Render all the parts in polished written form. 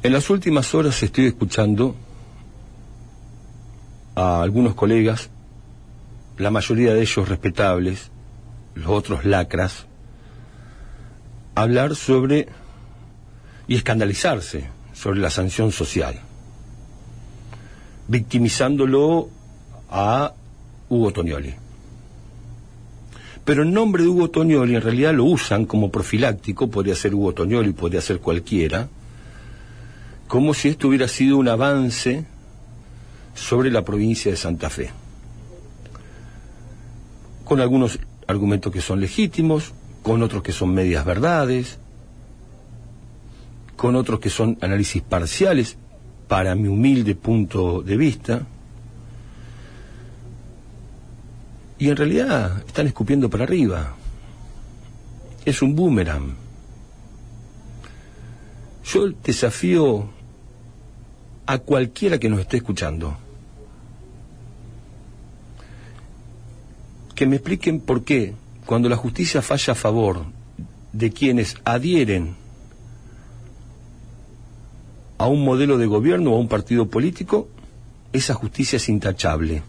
En las últimas horas estoy escuchando a algunos colegas, la mayoría de ellos respetables, los otros lacras, hablar sobre y escandalizarse sobre la sanción social, victimizándolo a Hugo Tonioli. Pero en nombre de Hugo Tonioli en realidad lo usan como profiláctico, podría ser Hugo Tonioli, podría ser cualquiera, como si esto hubiera sido un avance sobre la provincia de Santa Fe, con algunos argumentos que son legítimos, con otros que son medias verdades, con otros que son análisis parciales, para mi humilde punto de vista, y en realidad están escupiendo para arriba. Es un boomerang. Yo desafío a cualquiera que nos esté escuchando que me expliquen por qué, cuando la justicia falla a favor de quienes adhieren a un modelo de gobierno o a un partido político, esa justicia es intachable.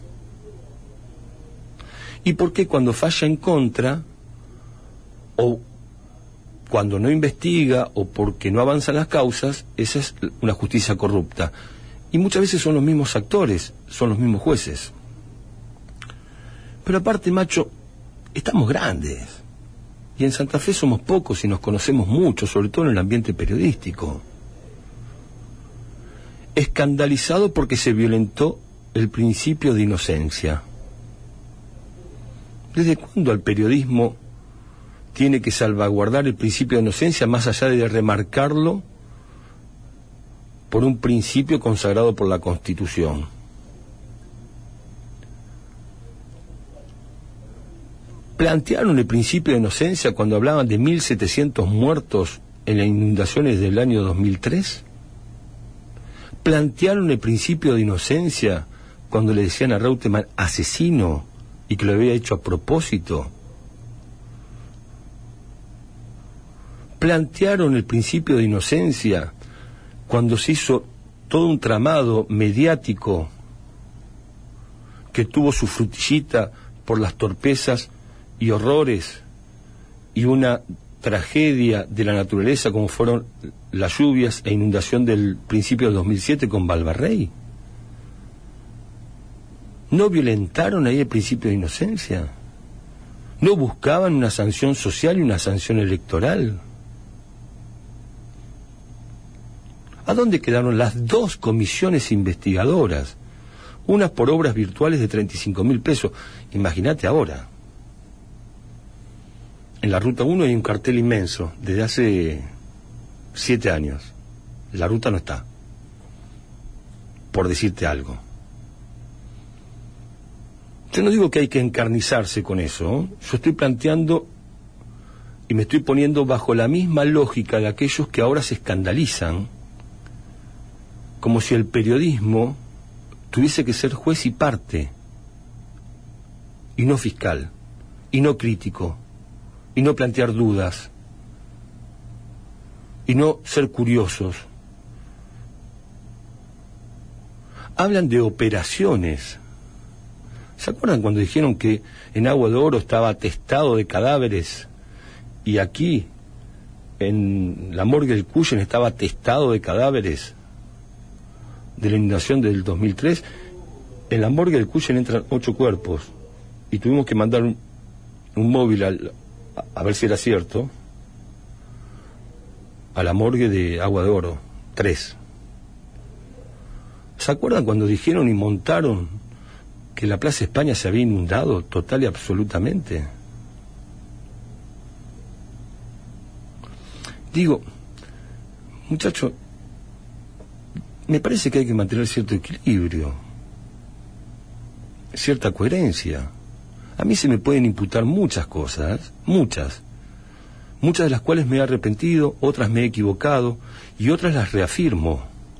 ¿Y por qué cuando falla en contra, o cuando no investiga, o porque no avanzan las causas, esa es una justicia corrupta? Y muchas veces son los mismos actores, son los mismos jueces. Pero aparte, macho, estamos grandes. Y en Santa Fe somos pocos y nos conocemos mucho, sobre todo en el ambiente periodístico. Escandalizado porque se violentó el principio de inocencia. ¿Desde cuándo el periodismo tiene que salvaguardar el principio de inocencia más allá de remarcarlo por un principio consagrado por la Constitución? ¿Plantearon el principio de inocencia cuando hablaban de 1.700 muertos en las inundaciones del año 2003? ¿Plantearon el principio de inocencia cuando le decían a Reutemann asesino y que lo había hecho a propósito? ¿Plantearon el principio de inocencia cuando se hizo todo un tramado mediático que tuvo su frutillita por las torpezas y horrores y una tragedia de la naturaleza como fueron las lluvias e inundación del principio del 2007 con Valvarrey? ¿No violentaron ahí el principio de inocencia? ¿No buscaban una sanción social y una sanción electoral? ¿A dónde quedaron las dos comisiones investigadoras? Unas por obras virtuales de 35.000 pesos. Imagínate ahora. En la Ruta 1 hay un cartel inmenso, desde hace 7 años. La ruta no está. Por decirte algo. Yo no digo que hay que encarnizarse con eso, ¿eh? Yo estoy planteando y me estoy poniendo bajo la misma lógica de aquellos que ahora se escandalizan, como si el periodismo tuviese que ser juez y parte, y no fiscal, y no crítico, y no plantear dudas, y no ser curiosos. Hablan de operaciones. ¿Se acuerdan cuando dijeron que en Agua de Oro estaba atestado de cadáveres y aquí, en la morgue del Cuyen, estaba atestado de cadáveres de la inundación del 2003? En la morgue del Cuyen entran 8 cuerpos y tuvimos que mandar un móvil a ver si era cierto, a la morgue de Agua de Oro, 3. ¿Se acuerdan cuando dijeron y montaron que la Plaza España se había inundado total y absolutamente? Digo, muchacho, me parece que hay que mantener cierto equilibrio, cierta coherencia. A mí se me pueden imputar muchas cosas, muchas de las cuales me he arrepentido, otras me he equivocado y otras las reafirmo.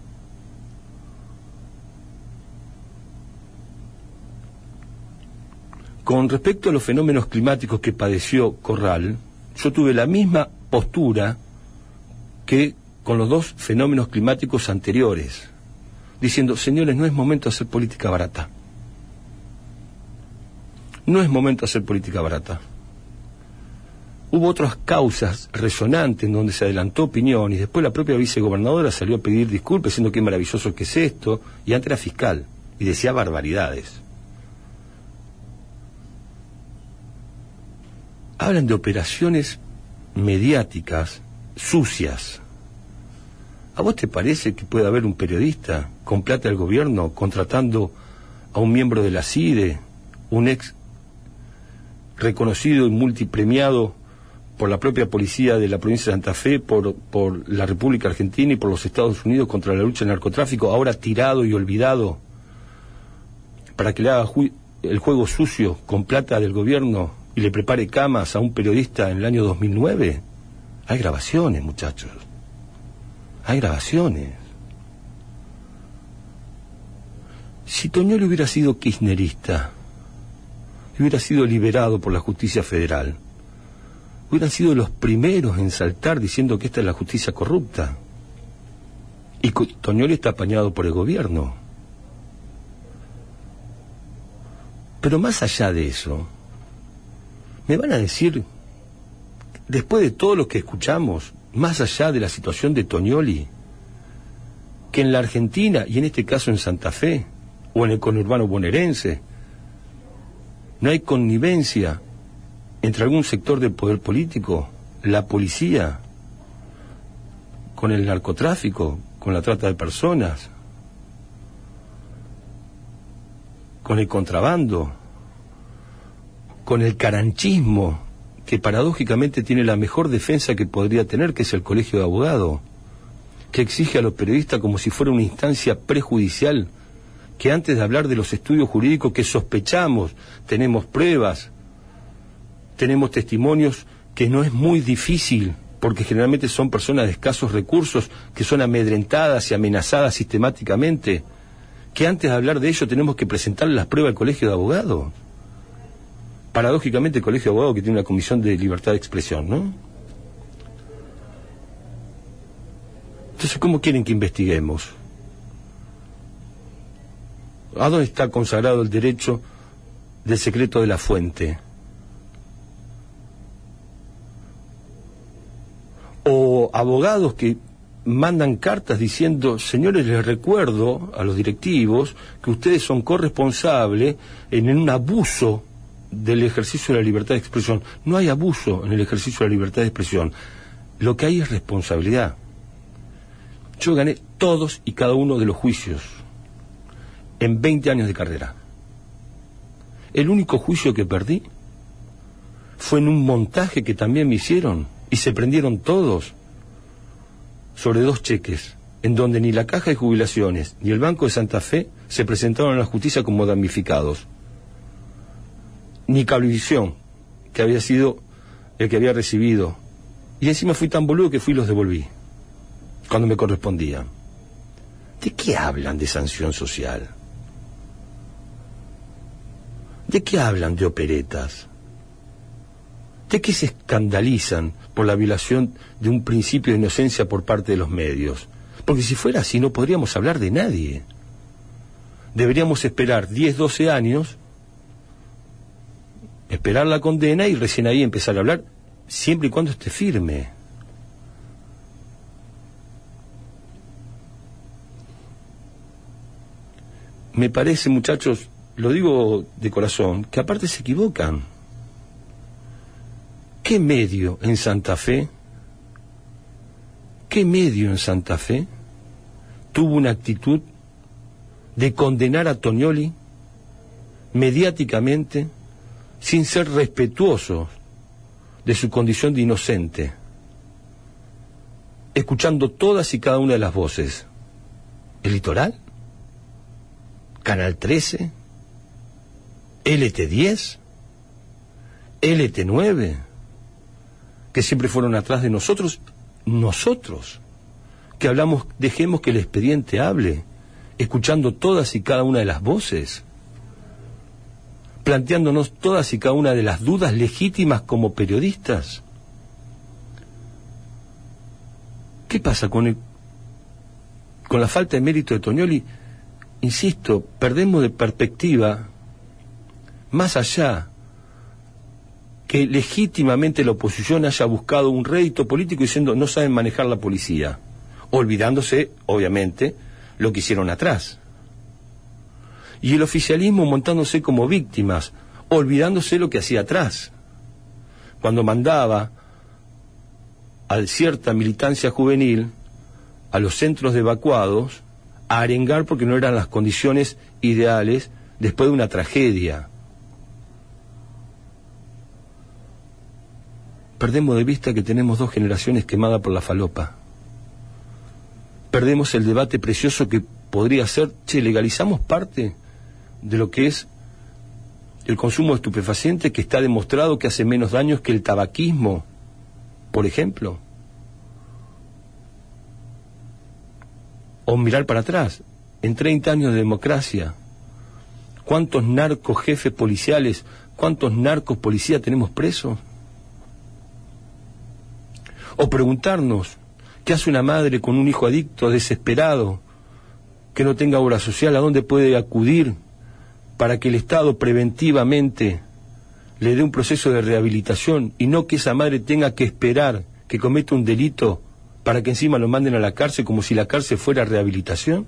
Con respecto a los fenómenos climáticos que padeció Corral, yo tuve la misma postura que con los dos fenómenos climáticos anteriores, diciendo, señores, no es momento de hacer política barata. No es momento de hacer política barata. Hubo otras causas resonantes en donde se adelantó opinión y después la propia vicegobernadora salió a pedir disculpas diciendo qué maravilloso que es esto, y antes era fiscal y decía barbaridades. Hablan de operaciones mediáticas sucias. ¿A vos te parece que puede haber un periodista con plata del gobierno contratando a un miembro de la CIDE, un ex reconocido y multipremiado por la propia policía de la provincia de Santa Fe, por la República Argentina y por los Estados Unidos contra la lucha del narcotráfico, ahora tirado y olvidado, para que le haga el juego sucio con plata del gobierno y le prepare camas a un periodista en el año 2009? Hay grabaciones, muchachos. Hay grabaciones. Si Toñoli hubiera sido kirchnerista, hubiera sido liberado por la justicia federal, hubieran sido los primeros en saltar diciendo que esta es la justicia corrupta. Y Toñoli está apañado por el gobierno. Pero más allá de eso, me van a decir, después de todo lo que escuchamos, más allá de la situación de Toñoli, que en la Argentina, y en este caso en Santa Fe, o en el conurbano bonaerense, no hay connivencia entre algún sector del poder político, la policía, con el narcotráfico, con la trata de personas, con el contrabando, con el caranchismo, que paradójicamente tiene la mejor defensa que podría tener, que es el Colegio de Abogados, que exige a los periodistas como si fuera una instancia prejudicial, que antes de hablar de los estudios jurídicos que sospechamos, tenemos pruebas, tenemos testimonios que no es muy difícil, porque generalmente son personas de escasos recursos, que son amedrentadas y amenazadas sistemáticamente, que antes de hablar de ello tenemos que presentar las pruebas al Colegio de Abogados. Paradójicamente el Colegio de Abogados, que tiene una comisión de libertad de expresión, ¿no? Entonces, ¿cómo quieren que investiguemos? ¿A dónde está consagrado el derecho del secreto de la fuente? O abogados que mandan cartas diciendo, señores, les recuerdo a los directivos que ustedes son corresponsables en un abuso del ejercicio de la libertad de expresión. No hay abuso en el ejercicio de la libertad de expresión. Lo que hay es responsabilidad. Yo gané todos y cada uno de los juicios en 20 años de carrera. El único juicio que perdí fue en un montaje que también me hicieron y se prendieron todos sobre 2 cheques, en donde ni la Caja de Jubilaciones ni el Banco de Santa Fe se presentaron a la justicia como damnificados, ni Cablevisión, que había sido el que había recibido, y encima fui tan boludo que fui y los devolví cuando me correspondía. ¿De qué hablan de sanción social? ¿De qué hablan de operetas? ¿De qué se escandalizan por la violación de un principio de inocencia por parte de los medios? Porque si fuera así no podríamos hablar de nadie. Deberíamos esperar 10, 12 años, esperar la condena y recién ahí empezar a hablar, siempre y cuando esté firme. Me parece, muchachos, lo digo de corazón, que aparte se equivocan. ¿Qué medio en Santa Fe tuvo una actitud de condenar a Toñoli mediáticamente sin ser respetuosos de su condición de inocente, escuchando todas y cada una de las voces? ¿El Litoral? ¿Canal 13? ¿LT10? ¿LT9? Que siempre fueron atrás de nosotros, que hablamos, dejemos que el expediente hable, escuchando todas y cada una de las voces, planteándonos todas y cada una de las dudas legítimas como periodistas. ¿Qué pasa con la falta de mérito de Toñoli? Insisto, perdemos de perspectiva, más allá que legítimamente la oposición haya buscado un rédito político diciendo no saben manejar la policía, olvidándose, obviamente, lo que hicieron atrás. Y el oficialismo montándose como víctimas, olvidándose lo que hacía atrás, cuando mandaba a cierta militancia juvenil a los centros de evacuados a arengar porque no eran las condiciones ideales después de una tragedia. Perdemos de vista que tenemos 2 generaciones quemadas por la falopa. Perdemos el debate precioso que podría ser, legalizamos parte de lo que es el consumo de estupefacientes, que está demostrado que hace menos daños que el tabaquismo, por ejemplo. O mirar para atrás, en 30 años de democracia, ¿cuántos narcos jefes policiales, cuántos narcos policías tenemos presos? O preguntarnos, ¿qué hace una madre con un hijo adicto, desesperado, que no tenga obra social? ¿A dónde puede acudir para que el Estado preventivamente le dé un proceso de rehabilitación y no que esa madre tenga que esperar que cometa un delito para que encima lo manden a la cárcel como si la cárcel fuera rehabilitación?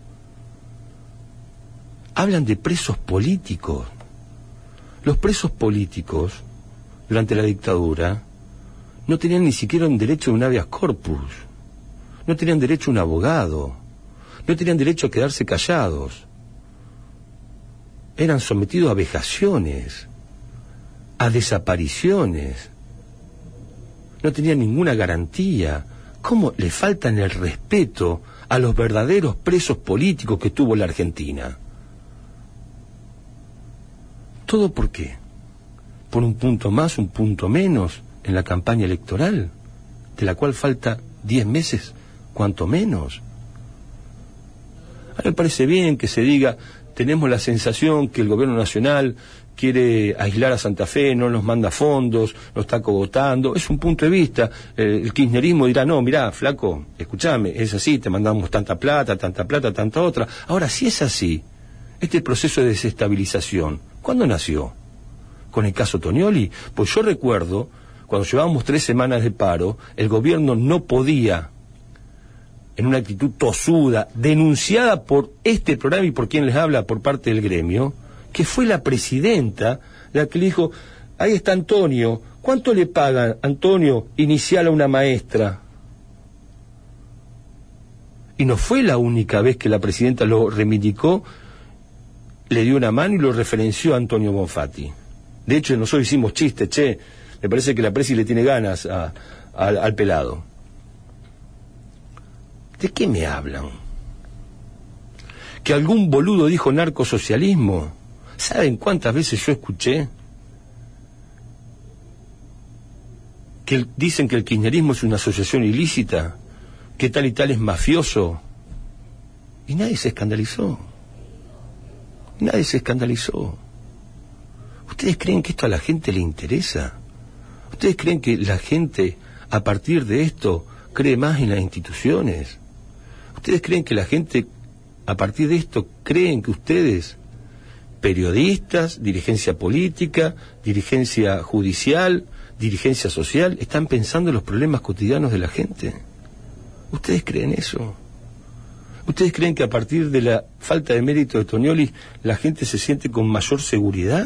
Hablan de presos políticos. Los presos políticos, durante la dictadura, no tenían ni siquiera un derecho a un habeas corpus, no tenían derecho a un abogado, no tenían derecho a quedarse callados. Eran sometidos a vejaciones, a desapariciones. No tenían ninguna garantía. ¿Cómo le faltan el respeto a los verdaderos presos políticos que tuvo la Argentina? ¿Todo por qué? ¿Por un punto más, un punto menos en la campaña electoral, de la cual falta 10 meses, cuanto menos? A mí me parece bien que se diga, tenemos la sensación que el gobierno nacional quiere aislar a Santa Fe, no nos manda fondos, nos está cogotando. Es un punto de vista. El kirchnerismo dirá, no, mirá, flaco, escuchame, es así, te mandamos tanta plata, tanta otra. Ahora, si es así, este proceso de desestabilización, ¿cuándo nació? ¿Con el caso Toñoli? Pues yo recuerdo, cuando llevábamos 3 semanas de paro, el gobierno no podía, en una actitud tosuda, denunciada por este programa y por quien les habla por parte del gremio, que fue la presidenta la que le dijo, ahí está Antonio, ¿cuánto le pagan, Antonio, inicial a una maestra? Y no fue la única vez que la presidenta lo reivindicó, le dio una mano y lo referenció a Antonio Bonfatti. De hecho, nosotros hicimos chistes, me parece que la presi le tiene ganas al pelado. ¿De qué me hablan? ¿Que algún boludo dijo narcosocialismo? ¿Saben cuántas veces yo escuché que dicen que el kirchnerismo es una asociación ilícita, que tal y tal es mafioso? Y nadie se escandalizó. Nadie se escandalizó. ¿Ustedes creen que esto a la gente le interesa? ¿Ustedes creen que la gente, a partir de esto, cree más en las instituciones? ¿Ustedes creen que la gente, a partir de esto, creen que ustedes, periodistas, dirigencia política, dirigencia judicial, dirigencia social, están pensando en los problemas cotidianos de la gente? ¿Ustedes creen eso? ¿Ustedes creen que a partir de la falta de mérito de Toñoli la gente se siente con mayor seguridad?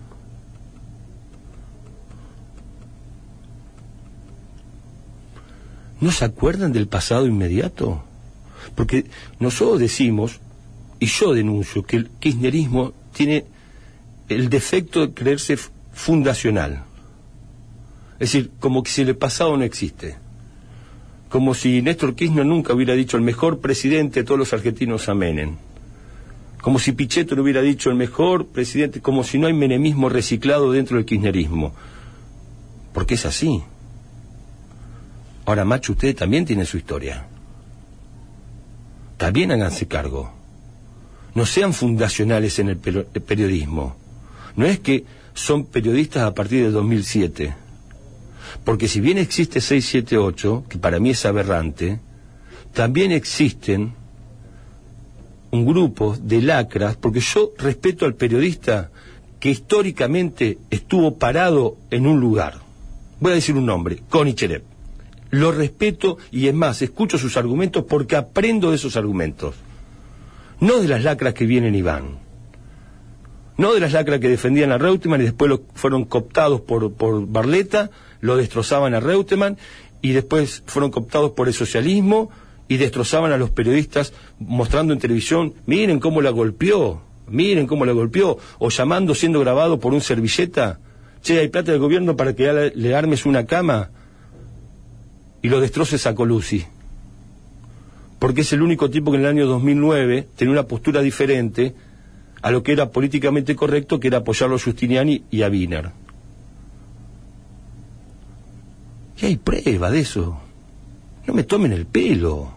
¿No se acuerdan del pasado inmediato? Porque nosotros decimos, y yo denuncio, que el kirchnerismo tiene el defecto de creerse fundacional. Es decir, como que si el pasado no existe. Como si Néstor Kirchner nunca hubiera dicho el mejor presidente de todos los argentinos a Menem. Como si Pichetto le hubiera dicho el mejor presidente, como si no hay menemismo reciclado dentro del kirchnerismo. Porque es así. Ahora, macho, ustedes también tienen su historia. También háganse cargo. No sean fundacionales en el periodismo. No es que son periodistas a partir de 2007. Porque si bien existe 678, que para mí es aberrante, también existen un grupo de lacras, porque yo respeto al periodista que históricamente estuvo parado en un lugar. Voy a decir un nombre, Konicherev. Lo respeto y es más, escucho sus argumentos porque aprendo de esos argumentos. No de las lacras que vienen y van. No de las lacras que defendían a Reutemann y después fueron cooptados por Barletta, lo destrozaban a Reutemann y después fueron cooptados por el socialismo y destrozaban a los periodistas mostrando en televisión, miren cómo la golpeó, o llamando siendo grabado por un servilleta, che, hay plata del gobierno para que le armes una cama y lo destroces a Colucci. Porque es el único tipo que en el año 2009 tenía una postura diferente a lo que era políticamente correcto, que era apoyarlo a Giustiniani y a Wiener. Y hay prueba de eso. No me tomen el pelo.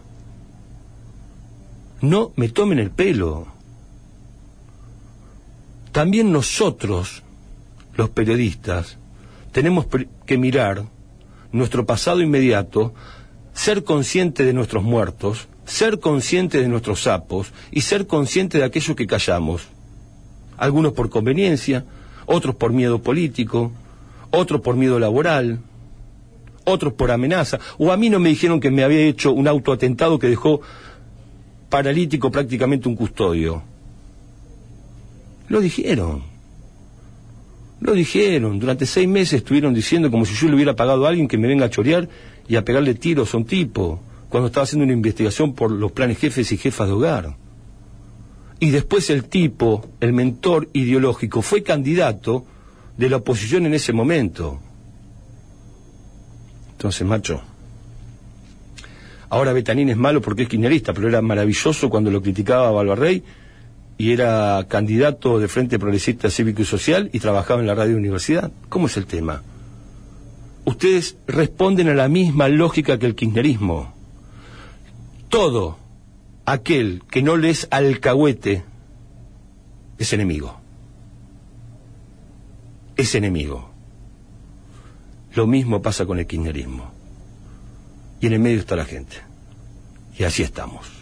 No me tomen el pelo. También nosotros, los periodistas, tenemos que mirar nuestro pasado inmediato, ser consciente de nuestros muertos, ser consciente de nuestros sapos y ser consciente de aquello que callamos. Algunos por conveniencia, otros por miedo político, otros por miedo laboral, otros por amenaza. O a mí no me dijeron que me había hecho un autoatentado que dejó paralítico prácticamente un custodio. Lo dijeron. Durante 6 meses estuvieron diciendo como si yo le hubiera pagado a alguien que me venga a chorear y a pegarle tiros a un tipo, cuando estaba haciendo una investigación por los planes jefes y jefas de hogar. Y después el tipo, el mentor ideológico, fue candidato de la oposición en ese momento. Entonces, macho, ahora Betanín es malo porque es kirchnerista, pero era maravilloso cuando lo criticaba a Balbarrey y era candidato de Frente Progresista Cívico y Social y trabajaba en la radio universidad. ¿Cómo es el tema? Ustedes responden a la misma lógica que el kirchnerismo. Todo aquel que no le es alcahuete es enemigo. Es enemigo. Lo mismo pasa con el kirchnerismo. Y en el medio está la gente. Y así estamos.